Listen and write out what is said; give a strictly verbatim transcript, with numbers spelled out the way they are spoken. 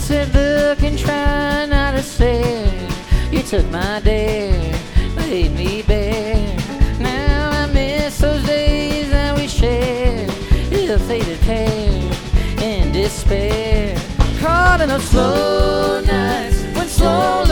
said, look and try not to stare. You took my dare, laid me bare. Now I miss those days that we shared, ill-fated pair in despair. Caught in those slow nights when slow